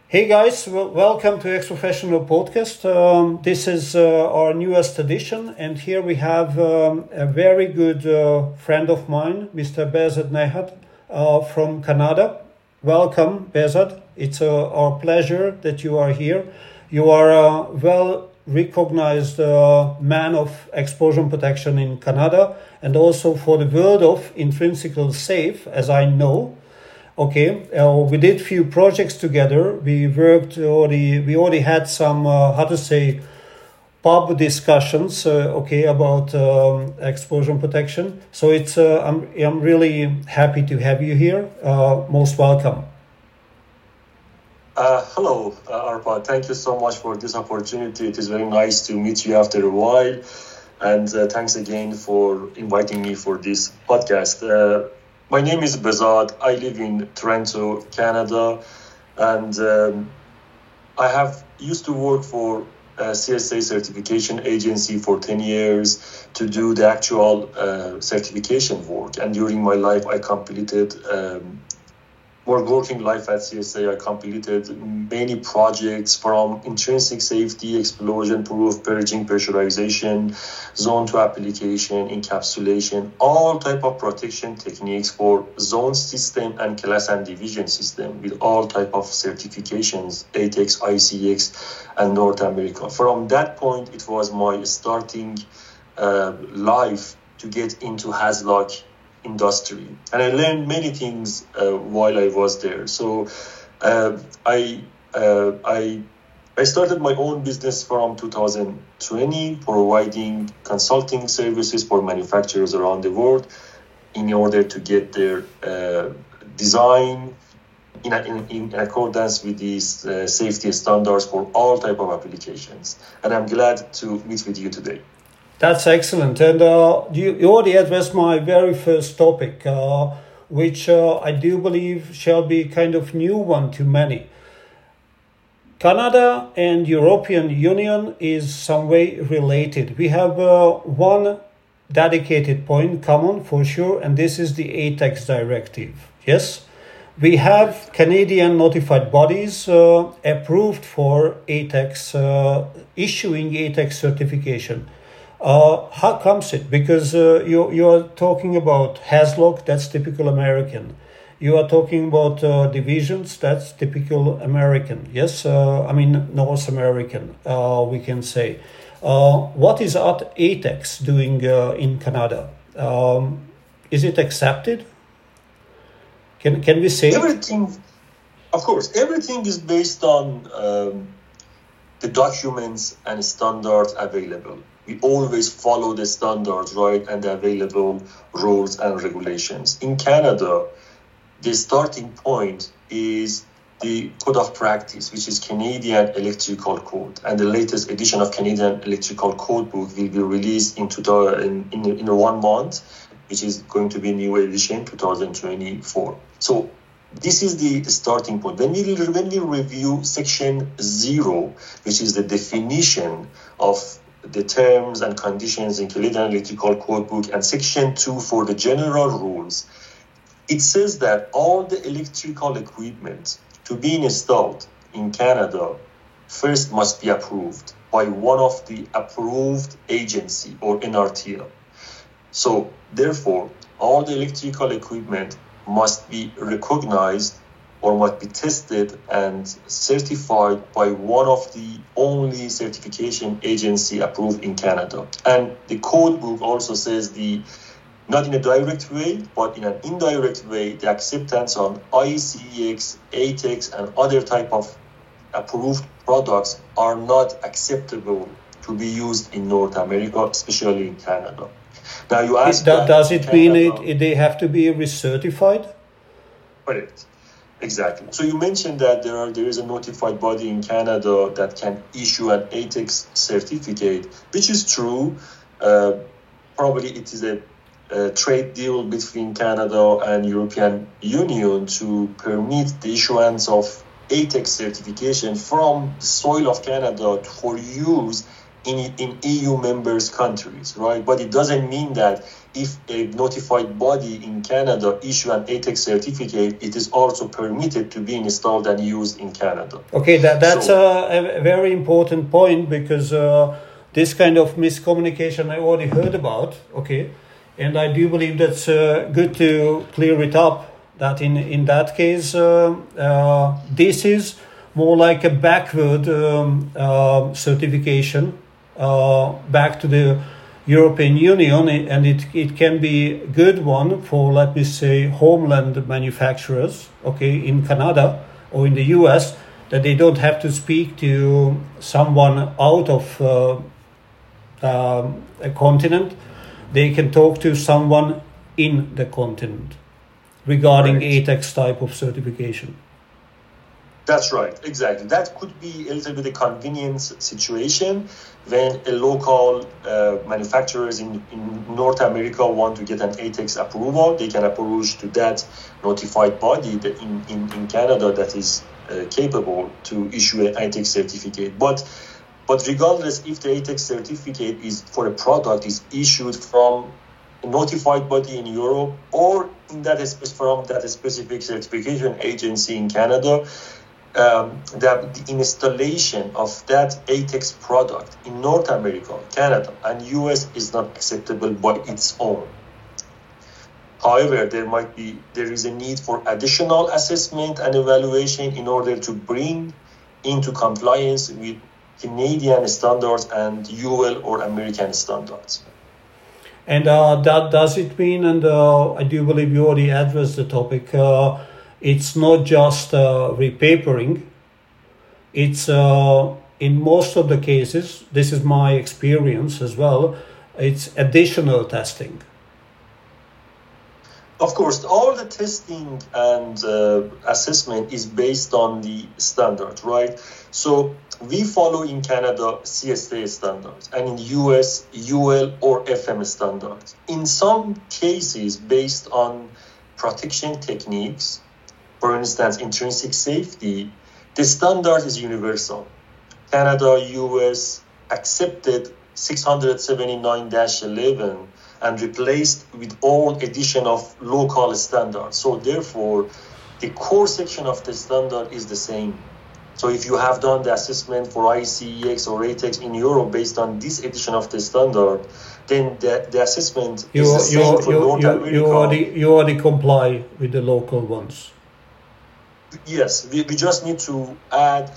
Hey guys, welcome to Ex Professional Podcast. This is our newest edition, and here we have a very good friend of mine, Mr. Behzad Nehat from Canada. Welcome, Behzad. It's our pleasure that you are here. You are a well recognized man of explosion protection in Canada and also for the world of intrinsically safe, as I know. Okay, we did few projects together. We already had some, pub discussions, about explosion protection. So I'm really happy to have you here. Most welcome. Hello, Arpad. Thank you so much for this opportunity. It is very nice to meet you after a while. And thanks again for inviting me for this podcast. My name is Behzad. I live in Toronto, Canada, and I have used to work for a CSA certification agency for 10 years to do the actual certification work. And during my life, I completed working life at CSA, I completed many projects from intrinsic safety, explosion-proof, purging, pressurization, zone 2 application, encapsulation, all type of protection techniques for zone system and class and division system with all type of certifications, ATEX, ICX, and North America. From that point, it was my starting life to get into HAZLOC industry, and I learned many things while I was there. So I started my own business from 2020, providing consulting services for manufacturers around the world in order to get their design in accordance with these safety standards for all type of applications. And I'm glad to meet with you today. That's excellent. And you already addressed my very first topic, which I do believe shall be kind of new one to many. Canada and European Union is some way related. We have one dedicated point common for sure, and this is the ATEX directive. Yes? We have Canadian notified bodies approved for ATEX, issuing ATEX certification. How comes it? Because you are talking about HAZLOC, that's typical American. You are talking about divisions, that's typical American. Yes, North American, we can say. What is ATEX doing in Canada? Is it accepted? Can we say? Everything, of course, everything is based on the documents and standards available. We always follow the standards, right, and the available rules and regulations. In Canada, the starting point is the Code of Practice, which is Canadian Electrical Code. And the latest edition of Canadian Electrical Code book will be released in 1 month, which is going to be new edition 2024. So this is the starting point. When we review Section 0, which is the definition of the terms and conditions in Canadian Electrical Code book, and Section 2 for the general rules, it says that all the electrical equipment to be installed in Canada first must be approved by one of the approved agency or NRTL. So therefore, all the electrical equipment must be recognized or must be tested and certified by one of the only certification agency approved in Canada. And the code book also says not in a direct way, but in an indirect way, the acceptance on ICX, ATEX, and other type of approved products are not acceptable to be used in North America, especially in Canada. Now you ask, does it mean they have to be recertified? Correct. Exactly. So you mentioned that there is a notified body in Canada that can issue an ATEX certificate, which is true. Probably it is a trade deal between Canada and European Union to permit the issuance of ATEX certification from the soil of Canada for use in EU members countries, right? But it doesn't mean that if a notified body in Canada issue an ATEX certificate, it is also permitted to be installed and used in Canada. Okay, that's a very important point, because this kind of miscommunication I already heard about. Okay, and I do believe that's good to clear it up. That in that case, this is more like a backward certification back to the European Union, and it can be a good one for, let me say, homeland manufacturers, okay, in Canada or in the US, that they don't have to speak to someone out of a continent. They can talk to someone in the continent regarding ATEX type of certification. That's right, exactly. That could be a little bit of convenience situation when a local manufacturers in North America want to get an ATEX approval. They can approach to that notified body that in Canada that is capable to issue an ATEX certificate. But regardless if the ATEX certificate is for a product is issued from a notified body in Europe or from that specific certification agency in Canada, that the installation of that ATEX product in North America, Canada, and US is not acceptable by its own. However, there is a need for additional assessment and evaluation in order to bring into compliance with Canadian standards and UL or American standards. And that does it mean, and I do believe you already addressed the topic, it's not just repapering, it's in most of the cases, this is my experience as well, it's additional testing. Of course, all the testing and assessment is based on the standard, right? So we follow in Canada CSA standards and in US UL or FM standards. In some cases, based on protection techniques, for instance, intrinsic safety, the standard is universal. Canada, US accepted 679-11 and replaced with all addition of local standards. So therefore, the core section of the standard is the same. So if you have done the assessment for ICEX or ATEX in Europe based on this edition of the standard, then the assessment is the same for North America. You already comply with the local ones. Yes, we just need to add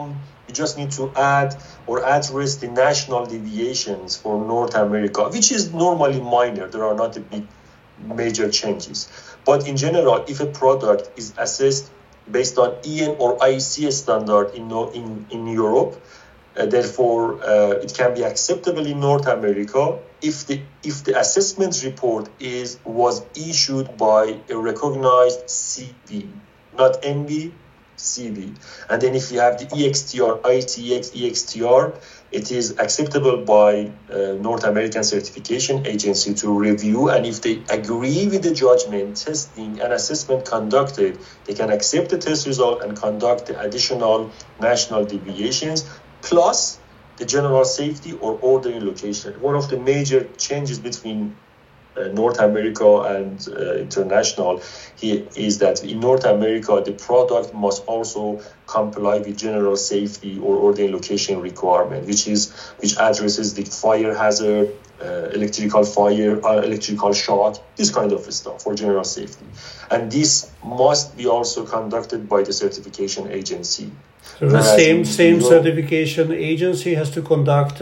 or address the national deviations for North America, which is normally minor. There are not a big major changes. But in general, if a product is assessed based on EN or IEC standard in Europe, therefore it can be acceptable in North America if the assessment report was issued by a recognized CV, not NB, CV. And then if you have the EXTR, ITX, EXTR, it is acceptable by North American Certification Agency to review. And if they agree with the judgment, testing, and assessment conducted, they can accept the test result and conduct the additional national deviations, plus the general safety or ordering location. One of the major changes between North America and international here is that in North America, the product must also comply with general safety or ordering location requirement, which addresses the fire hazard, electrical fire, electrical shock, this kind of stuff for general safety. And this must be also conducted by the certification agency. So the same certification agency has to conduct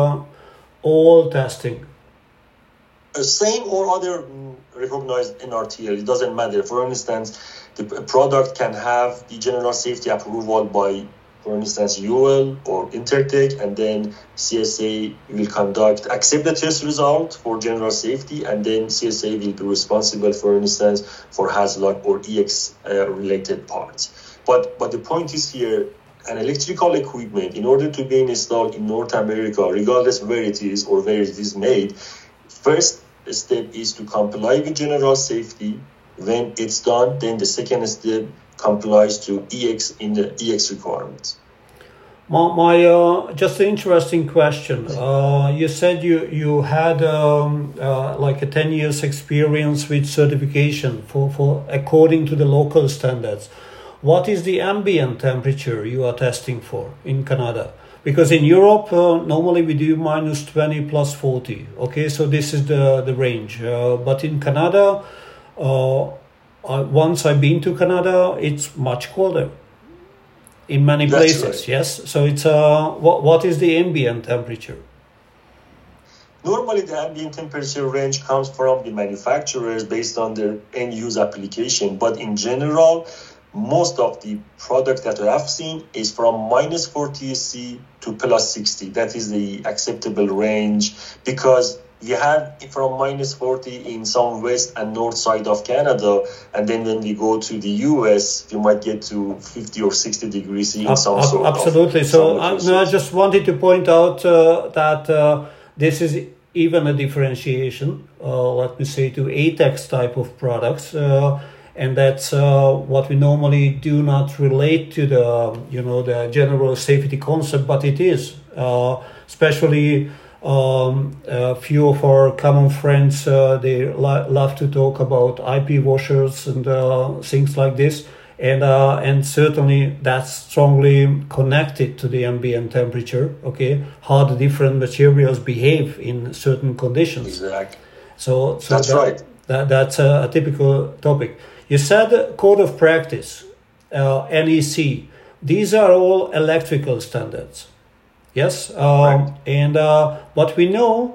all testing. Same or other recognized NRTL, it doesn't matter. For instance, the product can have the general safety approval by, for instance, UL or Intertek, and then CSA will accept the test result for general safety, and then CSA will be responsible, for instance, for HAZLOC or EX related parts. But the point is here, an electrical equipment, in order to be installed in North America, regardless where it is or where it is made, first step is to comply with general safety. When it's done, then the second step complies to EX in the EX requirements. Just an interesting question. You said you had like a 10 years experience with certification for according to the local standards. What is the ambient temperature you are testing for in Canada? Because in Europe, normally we do minus 20 plus 40. Okay, so this is the range. But in Canada, once I've been to Canada, it's much colder in many places. Right. Yes. So it's what is the ambient temperature? Normally, the ambient temperature range comes from the manufacturers based on their end-use application. But in general, most of the products that I have seen is from minus 40 C to plus 60. That is the acceptable range, because we have from minus 40 in some west and north side of Canada, and then when we go to the US, we might get to 50 or 60 degrees C in some sort absolutely. So I just wanted to point out that this is even a differentiation, let me say, to ATEX type of products. And that's what we normally do not relate to the general safety concept, but it is, especially a few of our common friends, they love to talk about IP washers and things like this, and certainly that's strongly connected to the ambient temperature. Okay, how the different materials behave in certain conditions. Exactly. So that's right. That's a typical topic. You said code of practice, NEC. These are all electrical standards. Yes. Right. And what we know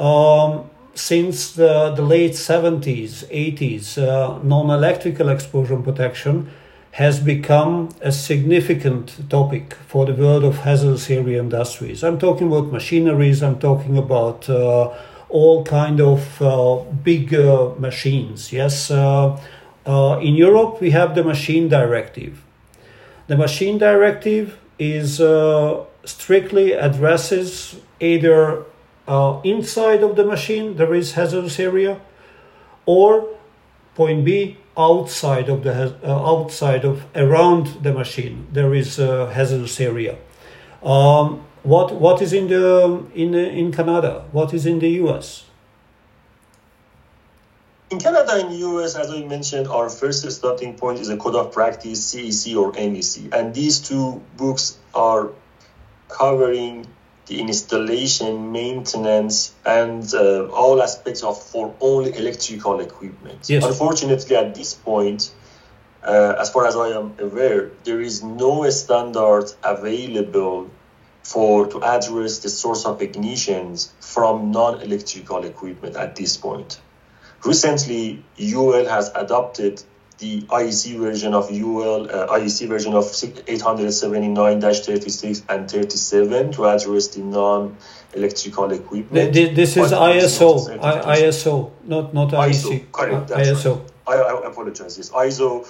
since the late 70s, 80s, non-electrical explosion protection has become a significant topic for the world of hazardous area industries. I'm talking about machineries. I'm talking about all kind of big machines. Yes. In Europe, we have the machine directive. The machine directive is strictly addresses either inside of the machine there is hazardous area, or point B, outside of around the machine there is a hazardous area. What is in Canada? What is in the US? In Canada and US, as I mentioned, our first starting point is a code of practice, CEC or MEC. And these two books are covering the installation, maintenance, and all aspects for only electrical equipment. Yes. Unfortunately, at this point, as far as I am aware, there is no standard available to address the source of ignitions from non-electrical equipment at this point. Recently, UL has adopted the IEC version of IEC version of 879-36 and 37 to address the non-electrical equipment. This is ISO, not IEC. Correct, ISO. Right. I apologize. Yes, ISO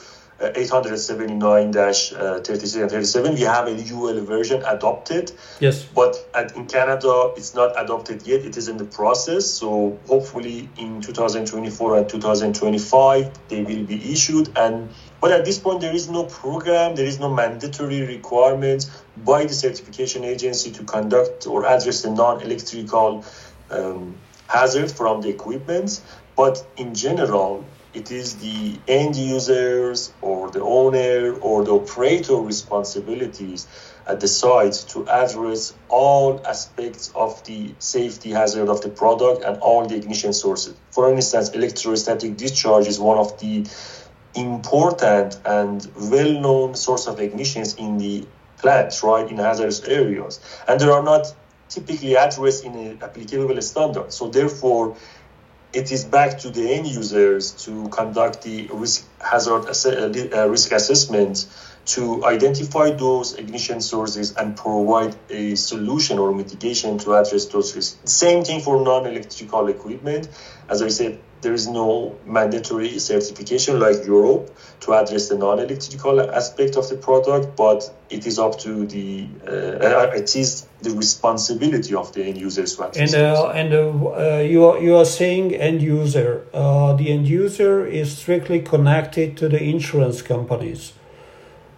879-36 and 37. We have a UL version adopted. Yes. But in Canada, it's not adopted yet. It is in the process. So hopefully in 2024 and 2025, they will be issued. But at this point, there is no program. There is no mandatory requirements by the certification agency to conduct or address the non-electrical hazard from the equipment. But in general, it is the end users or the owner or the operator responsibilities at the site to address all aspects of the safety hazard of the product and all the ignition sources. For instance, electrostatic discharge is one of the important and well-known source of ignitions in the plants, right, in hazardous areas. And they are not typically addressed in an applicable standard. So therefore, it is back to the end users to conduct the risk assessment to identify those ignition sources and provide a solution or mitigation to address those risks. Same thing for non-electrical equipment. As I said, there is no mandatory certification like Europe to address the non-electrical aspect of the product, but it is up to the responsibility of the end users to address. You are saying end user. The end user is strictly connected to the insurance companies.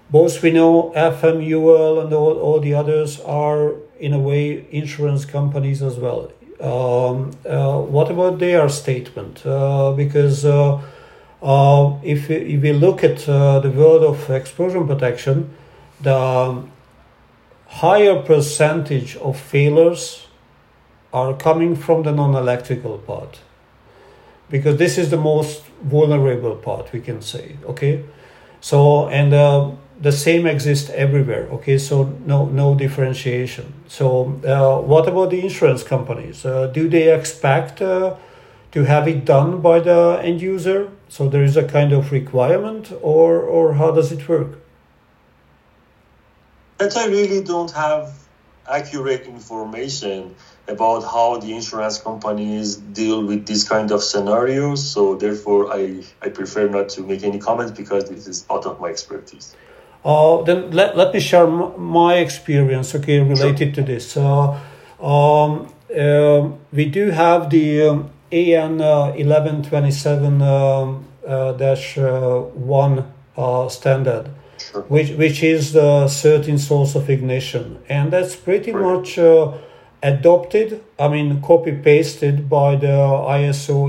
both we know FMUL and all the others are, in a way, insurance companies as well. What about their statement? Because if we look at the world of explosion protection, the higher percentage of failures are coming from the non-electrical part, because this is the most vulnerable part, we can say. Okay, so and the same exists everywhere. Okay, so no differentiation. So what about the insurance companies? Do they expect to have it done by the end user? So there is a kind of requirement, or how does it work? That I really don't have accurate information about how the insurance companies deal with this kind of scenarios. So therefore, I prefer not to make any comments because this is out of my expertise. Then let me share my experience, okay, related to this. We do have the AN 1127-1 standard, Sure. which is the certain source of ignition, and that's pretty much adopted. I mean, copy pasted by the ISO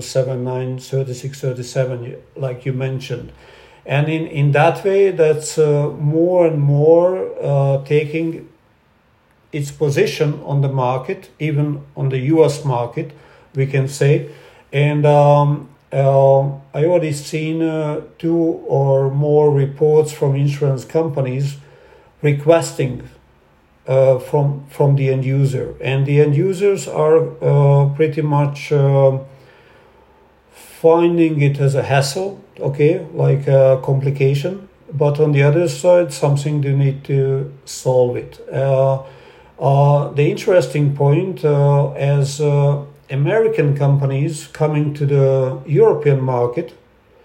8079-3637, like you mentioned. And in that way, that's more and more taking its position on the market, even on the US market, we can say. And I already seen 2 or more reports from insurance companies requesting from the end user. And the end users are pretty much finding it as a hassle, okay, like a complication, but on the other side, something they need to solve it. The interesting point, as American companies coming to the European market,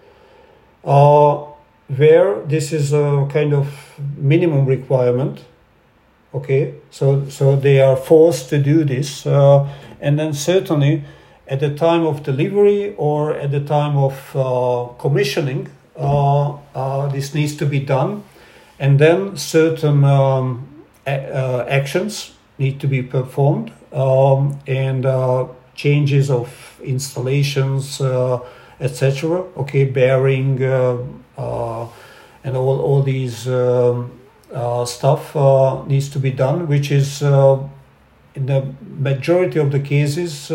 where this is a kind of minimum requirement, okay, so they are forced to do this, and then certainly at the time of delivery or at the time of commissioning, this needs to be done, and then certain actions need to be performed, and changes of installations, etc. Okay, bearing and all these stuff needs to be done, which is in the majority of the cases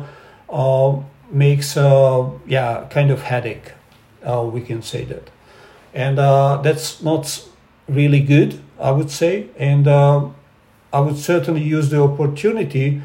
makes kind of headache, we can say that, and that's not really good, I would say. And I would certainly use the opportunity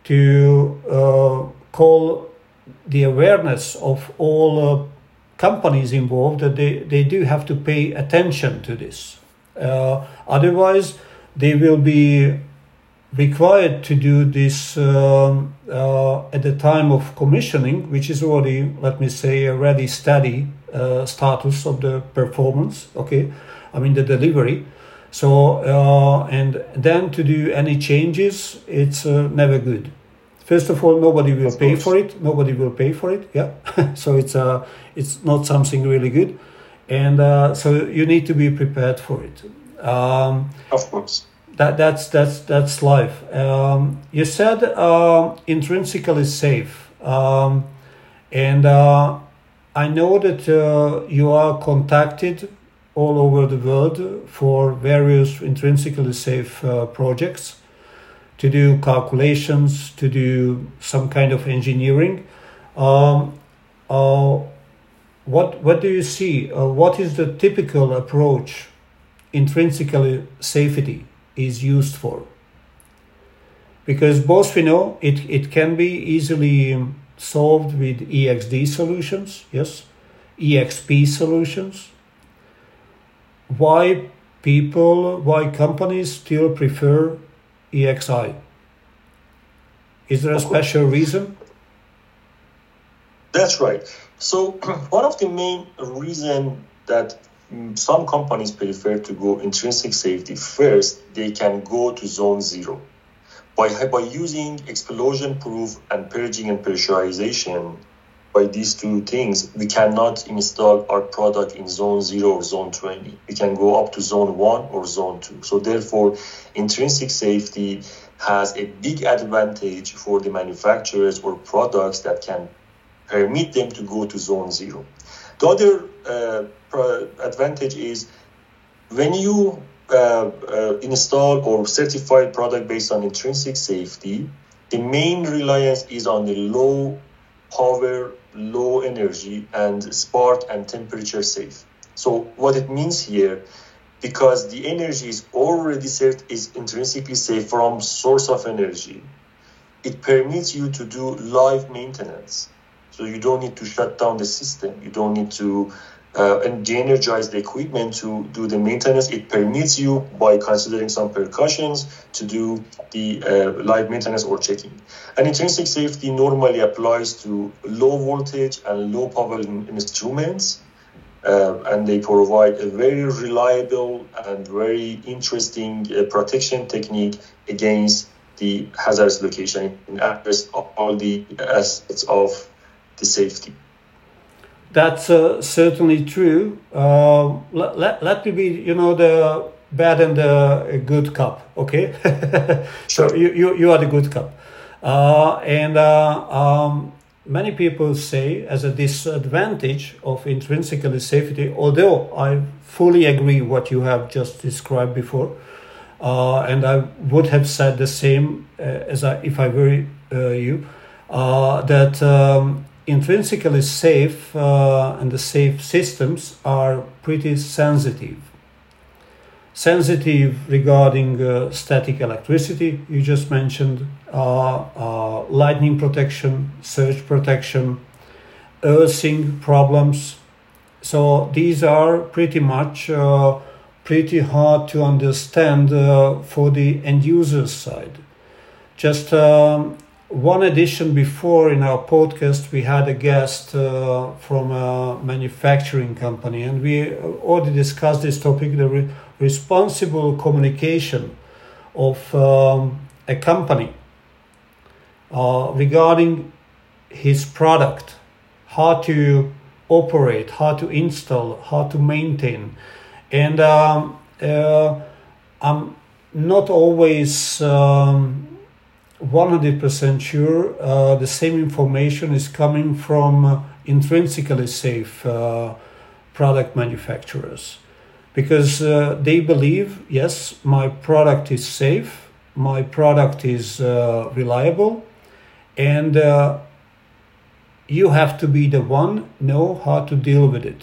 to call the awareness of all companies involved that they do have to pay attention to this. Otherwise, they will be required to do this at the time of commissioning, which is already, let me say, a ready steady status of the performance, okay, I mean the delivery. So and then to do any changes, it's never good. First of all, nobody will pay for it. Nobody will pay for it. Yeah, so it's not something really good, and so you need to be prepared for it. Of course. That's life. You said intrinsically safe, and I know that you are contacted all over the world for various intrinsically safe projects, to do calculations, to do some kind of engineering. What do you see? What is the typical approach intrinsically safety is used for? Because both we know it can be easily solved with EXD solutions, yes, EXP solutions. Why companies still prefer EXI? Is there a special reason? That's right. So one of the main reasons that some companies prefer to go intrinsic safety first, they can go to zone 0. By using explosion proof and purging and pressurization, by these two things, we cannot install our product in zone 0 or zone 20. We can go up to zone 1 or zone 2. So therefore, intrinsic safety has a big advantage for the manufacturers or products that can permit them to go to zone 0. The other advantage is when you install or certify a product based on intrinsic safety, the main reliance is on the low power, low energy, and spark and temperature safe. So what it means here, because the energy is already set, is intrinsically safe from source of energy, it permits you to do live maintenance. So you don't need to shut down the system. You don't need to de-energize the equipment to do the maintenance. It permits you, by considering some precautions, to do the live maintenance or checking. And intrinsic safety normally applies to low voltage and low power instruments, and they provide a very reliable and very interesting protection technique against the hazardous location and address all the aspects of the safety. That's certainly true. Let me be, the bad and the good cop, okay? Sure. So you are the good cop. Many people say as a disadvantage of intrinsically safety, although I fully agree what you have just described before, and I would have said the same if I were you, that intrinsically safe and the safe systems are pretty sensitive. Sensitive regarding static electricity, you just mentioned, lightning protection, surge protection, earthing problems. So these are pretty much pretty hard to understand for the end user side. Just one edition before in our podcast, we had a guest from a manufacturing company, and we already discussed this topic, the responsible communication of a company regarding his product, how to operate, how to install, how to maintain. And I'm not always 100% sure the same information is coming from intrinsically safe product manufacturers, because they believe, yes, my product is safe, my product is reliable, and you have to be the one know how to deal with it.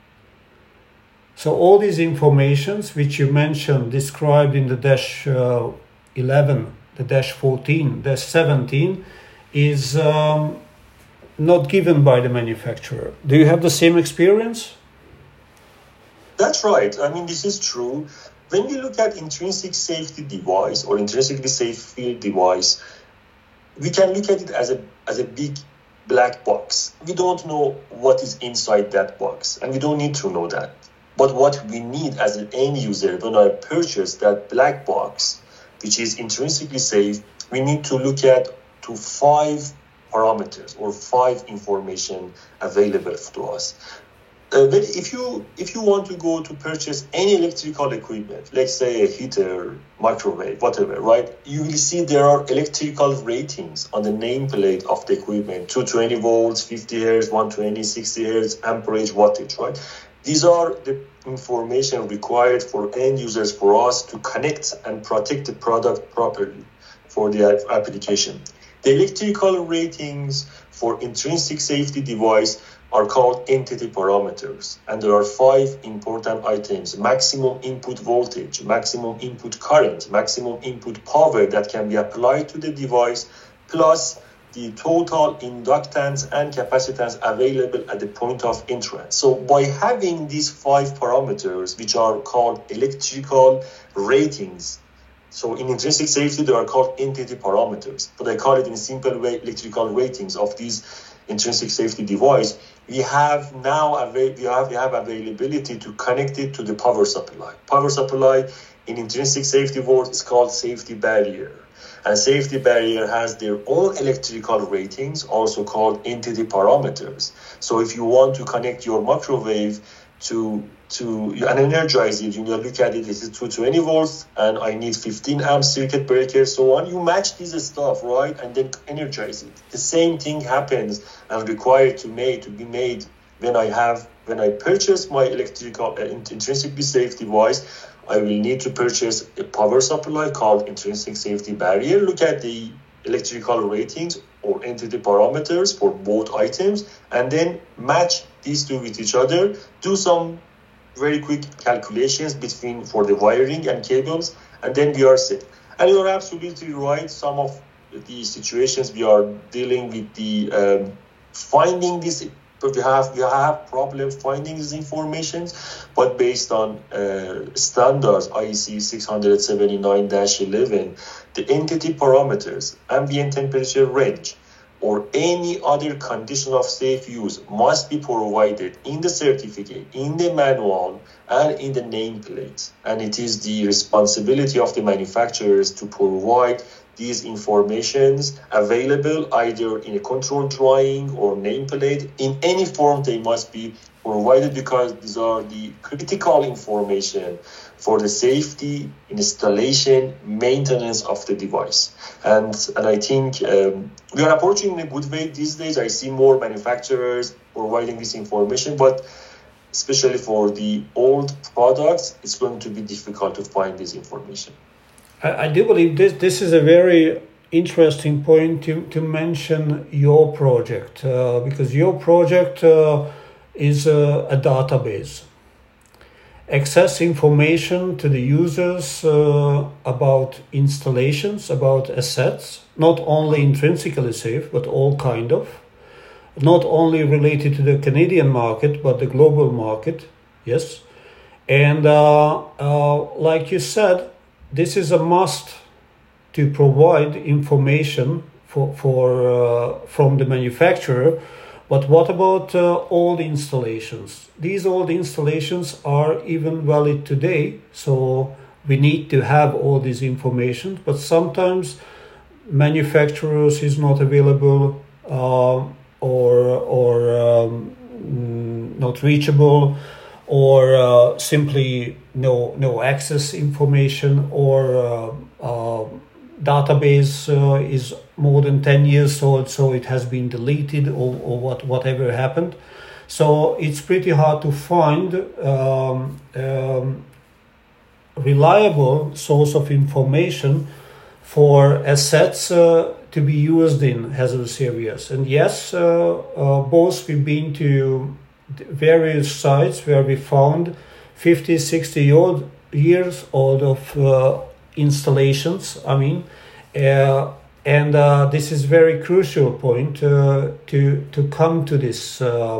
So all these informations which you mentioned, described in the dash 11, the dash 14, dash 17, is not given by the manufacturer. Do you have the same experience? That's right. I mean, this is true. When we look at intrinsic safety device or intrinsically safe field device, we can look at it as a big black box. We don't know what is inside that box, and we don't need to know that. But what we need as an end user when I purchase that black box, which is intrinsically safe, we need to look at to 5 parameters or 5 information available to us. But if you want to go to purchase any electrical equipment, let's say a heater, microwave, whatever, right? You will see there are electrical ratings on the nameplate of the equipment: 220 volts, 50 hertz, 120, 60 hertz, amperage, wattage, right? These are the information required for end users, for us to connect and protect the product properly for the application. The electrical ratings for intrinsic safety device are called entity parameters, and there are 5 important items: maximum input voltage, maximum input current, maximum input power that can be applied to the device, plus the total inductance and capacitance available at the point of entrance. So by having these 5 parameters, which are called electrical ratings, so in intrinsic safety, they are called entity parameters, but I call it in a simple way electrical ratings of these intrinsic safety device. We have now we have availability to connect it to the power supply. Power supply in intrinsic safety world is called safety barrier. And safety barrier has their own electrical ratings, also called entity parameters. So if you want to connect your microwave to and energize it, you look at it, this is 220 volts, and I need 15 amp circuit breaker, so on. You match this stuff, right? And then energize it. The same thing happens and required to be made when I purchase my electrical intrinsically safe device. I will need to purchase a power supply called intrinsic safety barrier. Look at the electrical ratings or entity parameters for both items, and then match these two with each other. Do some very quick calculations for the wiring and cables, and then we are set. And you're absolutely right. Some of the situations we are dealing with the finding this. But we have problems finding these informations, but based on standards IEC 679-11, the entity parameters, ambient temperature range, or any other condition of safe use must be provided in the certificate, in the manual, and in the nameplate. And it is the responsibility of the manufacturers to provide these informations available either in a control drawing or nameplate. In any form they must be provided, because these are the critical information for the safety, installation, maintenance of the device. And I think we are approaching in a good way these days. I see more manufacturers providing this information, but especially for the old products, it's going to be difficult to find this information. I do believe this is a very interesting point to mention your project, because your project is a database. Access information to the users about installations, about assets, not only intrinsically safe, but all kind of. Not only related to the Canadian market, but the global market, yes. And like you said, this is a must to provide information from the manufacturer. But what about old installations? These old installations are even valid today, so we need to have all this information. But sometimes manufacturers is not available or not reachable, or simply no access information, or database is more than 10 years old, so it has been deleted, or whatever happened. So it's pretty hard to find reliable source of information for assets to be used in hazardous areas. And yes, both we've been to various sites where we found 50, 60 years old of installations. And this is very crucial point to come to this.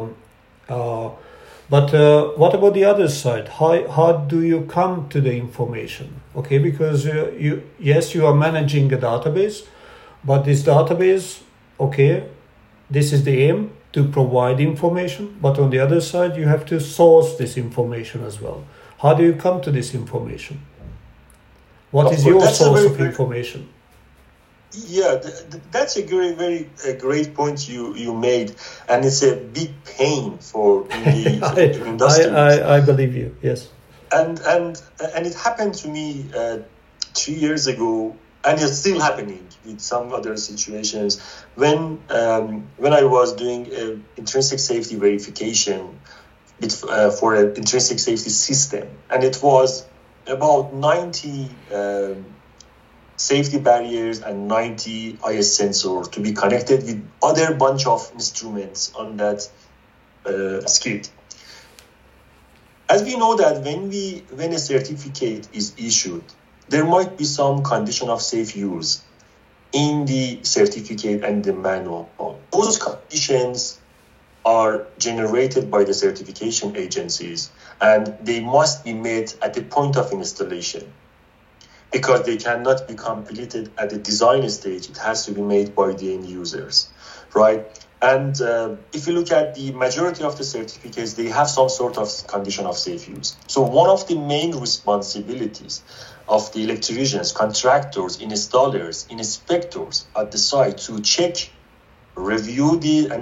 But what about the other side? How do you come to the information? Okay, because you are managing a database, but this database, okay, this is the aim, to provide information, but on the other side you have to source this information as well. How do you come to this information? What is your source of information? Yeah, that's a very great point you made, and it's a big pain for the industry. I believe you. Yes. And it happened to me 3 years ago, and it's still happening with some other situations. When I was doing intrinsic safety verification for an intrinsic safety system, and it was about 90 safety barriers and 90 IS sensors to be connected with other bunch of instruments on that script. As we know that when a certificate is issued, there might be some condition of safe use in the certificate and the manual. Those conditions are generated by the certification agencies, and they must be met at the point of installation, because they cannot be completed at the design stage. It has to be made by the end users, right? And if you look at the majority of the certificates, they have some sort of condition of safe use. So one of the main responsibilities of the electricians, contractors, installers, inspectors at the site to check and review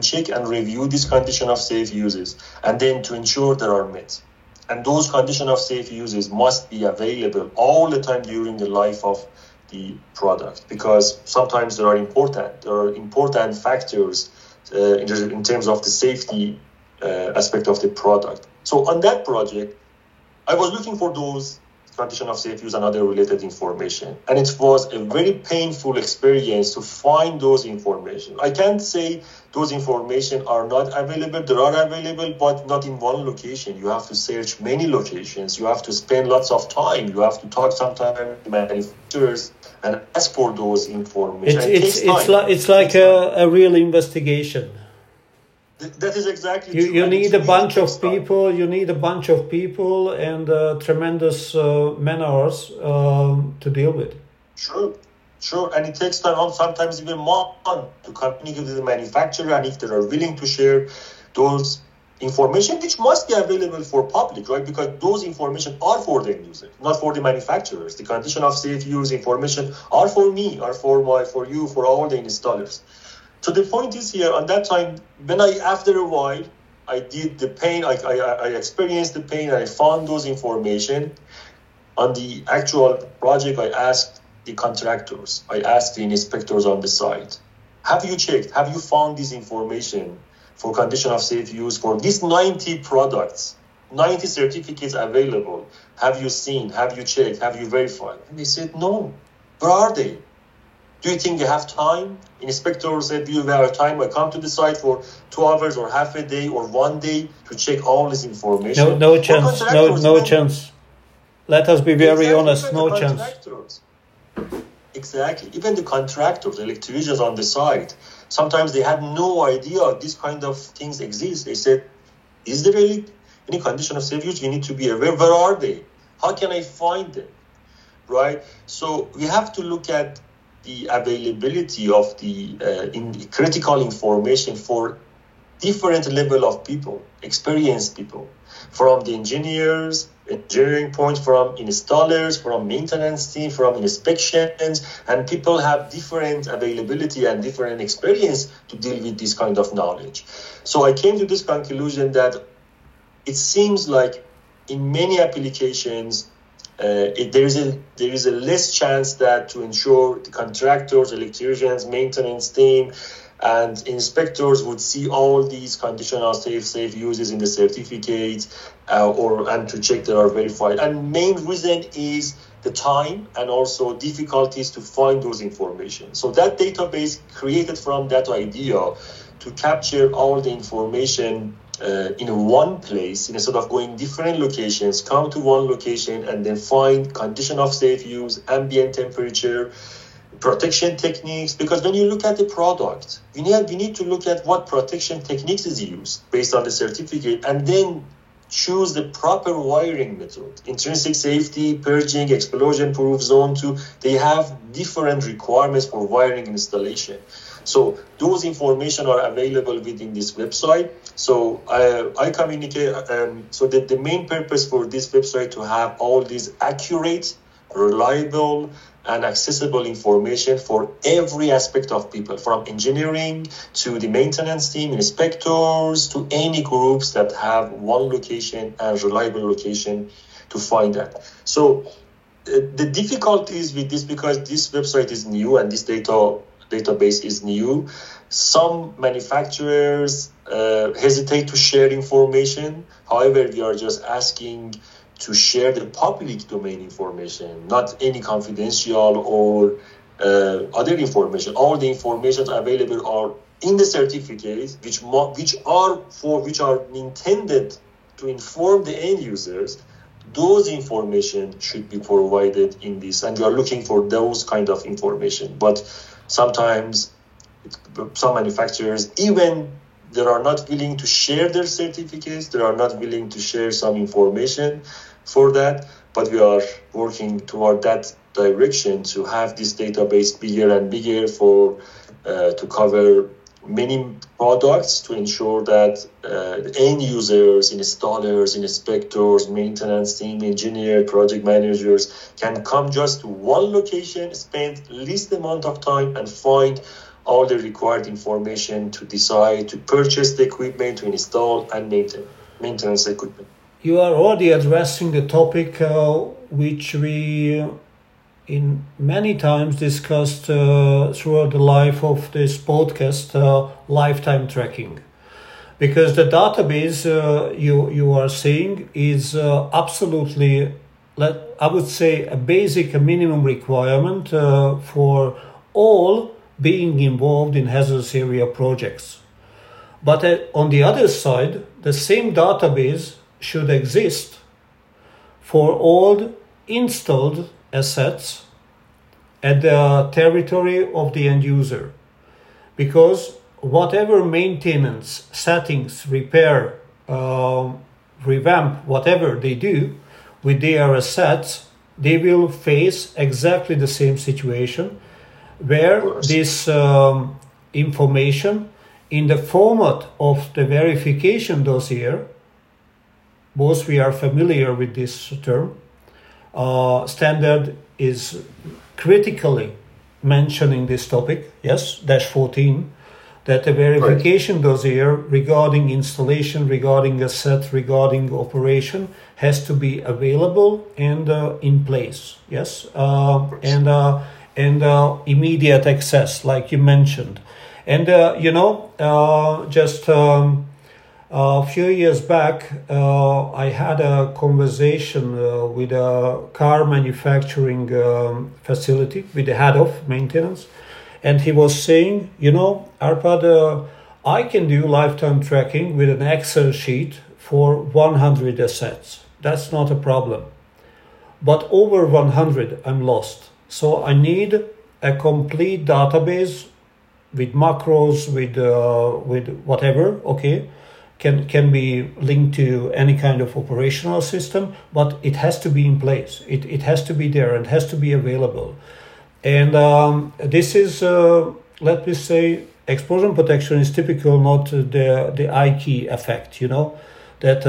these condition of safe uses, and then to ensure they are met. And those condition of safe uses must be available all the time during the life of the product, because sometimes there are important factors in terms of the safety aspect of the product. So on that project, I was looking for those condition of safe use and other related information. And it was a very painful experience to find those information. I can't say those information are not available. They are available, but not in one location. You have to search many locations. You have to spend lots of time. You have to talk sometimes to manufacturers and ask for those information. It's like a real investigation. That is exactly true. You need a bunch of people. You need a bunch of people and tremendous man-hours to deal with. Sure, and it takes time, sometimes even more, to communicate with the manufacturer, and if they are willing to share those information, which must be available for public, right? Because those information are for the end user, not for the manufacturers. The condition of safe use information are for me, are for you, for all the installers. So the point is here, on that time, after a while, I did the pain, I experienced the pain, and I found those information. On the actual project, I asked the contractors, I asked the inspectors on the site, have you checked, have you found this information for condition of safe use for these 90 products, 90 certificates available? Have you seen, have you checked, have you verified? And they said, no. Where are they? Do you think you have time? Inspector said, do you have time? I come to the site for 2 hours or half a day or 1 day to check all this information. No chance. No chance. Let us be very honest. No chance. Exactly. Even the contractors, the electricians on the site, sometimes they had no idea this kind of things exist. They said, is there really any condition of safe use? You need to be aware. Where are they? How can I find them? Right? So we have to look at the availability of the critical information for different level of people, experienced people, from the engineering point, from installers, from maintenance team, from inspections, and people have different availability and different experience to deal with this kind of knowledge. So I came to this conclusion that it seems like in many applications, there is a less chance that to ensure the contractors, electricians, maintenance team, and inspectors would see all these conditional safe uses in the certificate and to check they are verified. And main reason is the time and also difficulties to find those information. So that database created from that idea to capture all the information in one place, instead of going different locations, come to one location and then find condition of safe use, ambient temperature, protection techniques. Because when you look at the product, we need to look at what protection techniques is used based on the certificate, and then choose the proper wiring method. Intrinsic safety, purging, explosion proof, zone 2, they have different requirements for wiring installation. So those information are available within this website. So I communicate. So the main purpose for this website to have all these accurate, reliable, and accessible information for every aspect of people, from engineering to the maintenance team, inspectors, to any groups that have one location and reliable location to find that. So the difficulties with this, because this website is new and this database is new, some manufacturers hesitate to share information. However, we are just asking to share the public domain information, not any confidential or other information. All the information available are in the certificates, which are intended to inform the end users. Those information should be provided in this, and we are looking for those kind of information. But sometimes some manufacturers, even they are not willing to share their certificates, they are not willing to share some information for that, but we are working toward that direction to have this database bigger and bigger to cover many products to ensure that the end users, installers, inspectors, maintenance team, engineer, project managers can come just to one location, spend least amount of time and find all the required information to decide to purchase the equipment, to install and maintenance equipment. You are already addressing the topic which we in many times discussed throughout the life of this podcast, lifetime tracking. Because the database you are saying is absolutely, I would say, a basic, a minimum requirement for all being involved in hazardous area projects. But on the other side, the same database should exist for all installed assets at the territory of the end user. Because whatever maintenance, settings, repair, revamp, whatever they do with their assets, they will face exactly the same situation where this information in the format of the verification dossier, both we are familiar with this term, standard is critically mentioning this topic, yes, -14, that the verification dossier regarding installation, regarding asset, regarding operation has to be available and in place, yes, and immediate access, like you mentioned. And, just a few years back, I had a conversation with a car manufacturing facility, with the head of maintenance, and he was saying, Arpad, I can do lifetime tracking with an Excel sheet for 100 assets. That's not a problem. But over 100, I'm lost. So I need a complete database with macros, with whatever, okay, can be linked to any kind of operational system, but it has to be in place. It has to be there and has to be available. And this is, let me say, explosion protection is typical, not the IKEA effect, that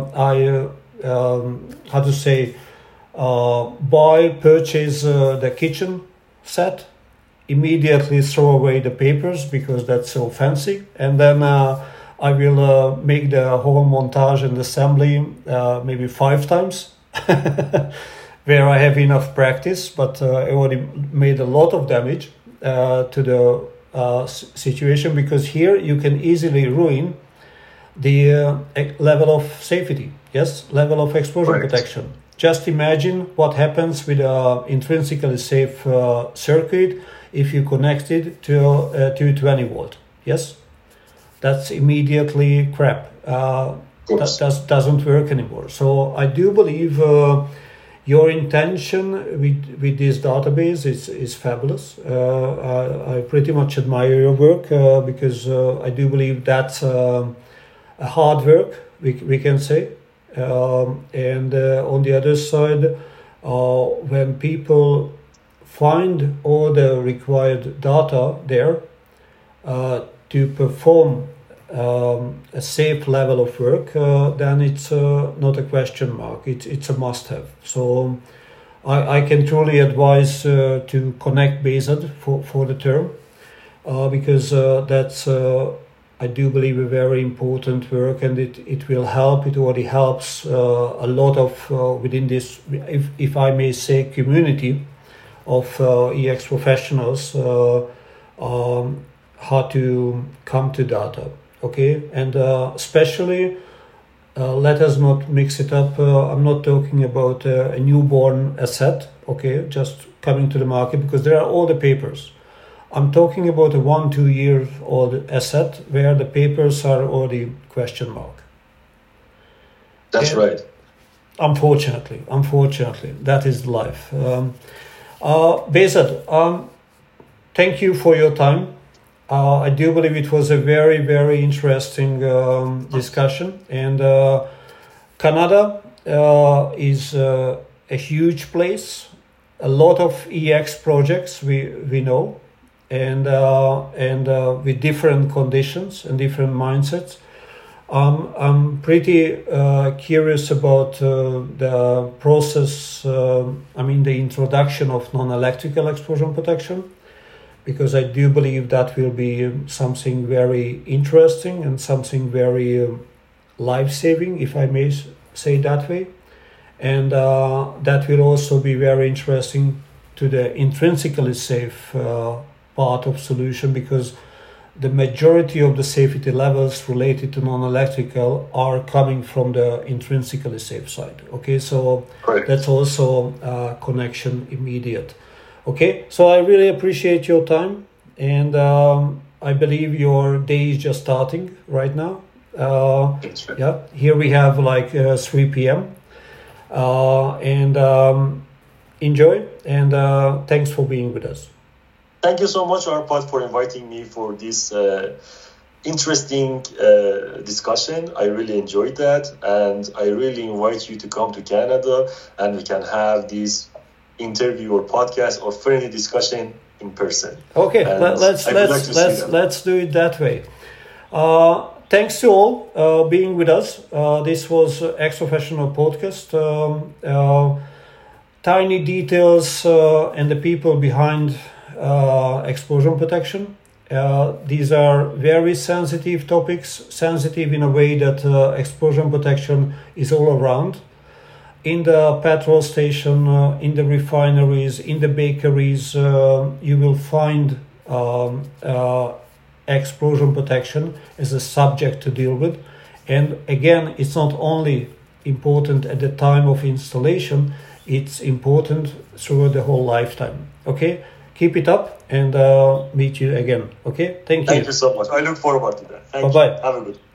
purchase the kitchen set, immediately throw away the papers because that's so fancy, and then I will make the whole montage and assembly maybe 5 times where I have enough practice, but I already made a lot of damage to the situation, because here you can easily ruin the level of safety, yes, level of explosion protection. Just imagine what happens with an intrinsically safe circuit if you connect it to 220 volt, yes? That's immediately crap. That doesn't work anymore. So I do believe your intention with this database is fabulous. I pretty much admire your work because I do believe that's a hard work, we can say. And on the other side, when people find all the required data there to perform a safe level of work, then it's not a question mark. It's a must-have. So I can truly advise to connect BASAD for the term because that's I do believe a very important work, and it will help. It already helps a lot of within this, if I may say, community of EX professionals how to come to data. Okay, and especially let us not mix it up. I'm not talking about a newborn asset, okay, just coming to the market, because there are all the papers. I'm talking about a 1-2 year old asset where the papers are already question mark. That's right. Unfortunately, that is life. BASAD, thank you for your time. I do believe it was a very, very interesting discussion. And Canada is a huge place. A lot of EX projects we know. and with different conditions and different mindsets. I'm pretty curious about the process, the introduction of non-electrical explosion protection, because I do believe that will be something very interesting and something very life-saving, if I may say that way. And that will also be very interesting to the intrinsically safe part of solution, because the majority of the safety levels related to non-electrical are coming from the intrinsically safe side. Okay, so Correct. That's also a connection immediate. Okay, so I really appreciate your time, and I believe your day is just starting right now. That's right. Yeah, here we have like 3 p.m. Enjoy, and thanks for being with us. Thank you so much, Arpad, for inviting me for this interesting discussion. I really enjoyed that, and I really invite you to come to Canada, and we can have this interview or podcast or friendly discussion in person. Okay, And let's do it that way. Thanks to all being with us. This was Ex-Professional Podcast. Tiny details and the people behind explosion protection. These are very sensitive topics, sensitive in a way that explosion protection is all around. In the petrol station, in the refineries, in the bakeries, you will find explosion protection as a subject to deal with. And again, it's not only important at the time of installation, it's important throughout the whole lifetime. Okay? Keep it up, and meet you again. Okay? Thank you. Thank you so much. I look forward to that. Thank Bye-bye. you. Have a good